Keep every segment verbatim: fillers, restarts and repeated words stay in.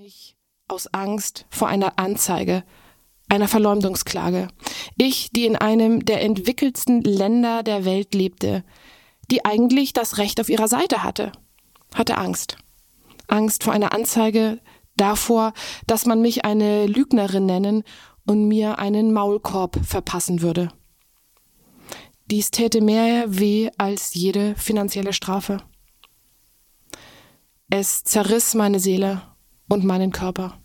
mich aus Angst vor einer Anzeige, einer Verleumdungsklage. Ich, die in einem der entwickeltsten Länder der Welt lebte, die eigentlich das Recht auf ihrer Seite hatte, hatte Angst. Angst vor einer Anzeige, davor, dass man mich eine Lügnerin nennen und mir einen Maulkorb verpassen würde. Dies täte mehr weh als jede finanzielle Strafe. Es zerriss meine Seele und meinen Körper.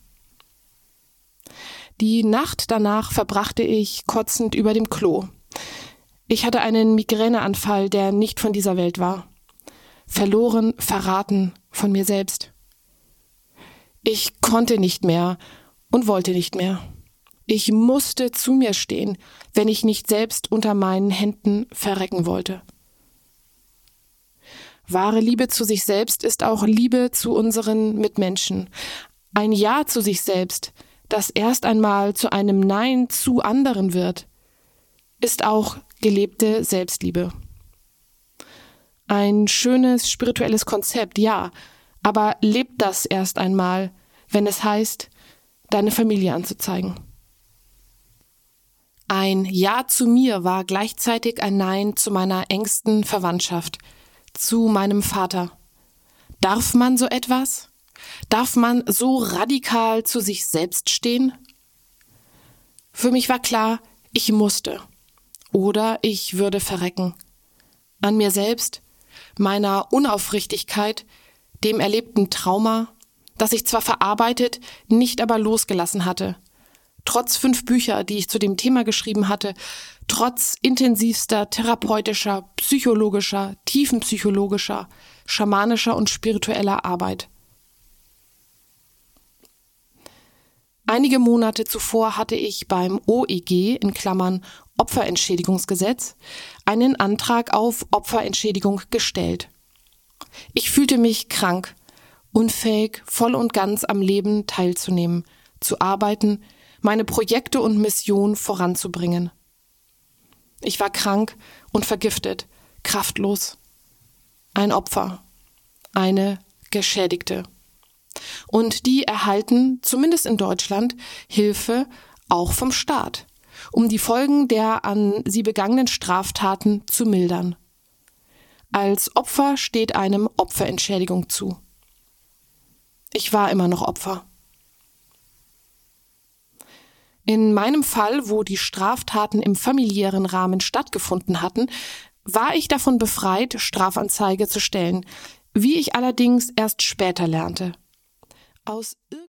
Die Nacht danach verbrachte ich kotzend über dem Klo. Ich hatte einen Migräneanfall, der nicht von dieser Welt war. Verloren, verraten von mir selbst. Ich konnte nicht mehr und wollte nicht mehr. Ich musste zu mir stehen, wenn ich nicht selbst unter meinen Händen verrecken wollte. Wahre Liebe zu sich selbst ist auch Liebe zu unseren Mitmenschen. Ein Ja zu sich selbst, das erst einmal zu einem Nein zu anderen wird, ist auch gelebte Selbstliebe. Ein schönes spirituelles Konzept, ja, aber lebt das erst einmal, wenn es heißt, deine Familie anzuzeigen. Ein Ja zu mir war gleichzeitig ein Nein zu meiner engsten Verwandtschaft, zu meinem Vater. Darf man so etwas? Darf man so radikal zu sich selbst stehen? Für mich war klar, ich musste. Oder ich würde verrecken. An mir selbst, meiner Unaufrichtigkeit, dem erlebten Trauma, das ich zwar verarbeitet, nicht aber losgelassen hatte. Trotz fünf Bücher, die ich zu dem Thema geschrieben hatte, trotz intensivster therapeutischer, psychologischer, tiefenpsychologischer, schamanischer und spiritueller Arbeit. Einige Monate zuvor hatte ich beim O E G, in Klammern Opferentschädigungsgesetz, einen Antrag auf Opferentschädigung gestellt. Ich fühlte mich krank, unfähig, voll und ganz am Leben teilzunehmen, zu arbeiten, meine Projekte und Mission voranzubringen. Ich war krank und vergiftet, kraftlos. Ein Opfer, eine Geschädigte. Und die erhalten, zumindest in Deutschland, Hilfe auch vom Staat, um die Folgen der an sie begangenen Straftaten zu mildern. Als Opfer steht einem Opferentschädigung zu. Ich war immer noch Opfer. In meinem Fall, wo die Straftaten im familiären Rahmen stattgefunden hatten, war ich davon befreit, Strafanzeige zu stellen, wie ich allerdings erst später lernte. Aus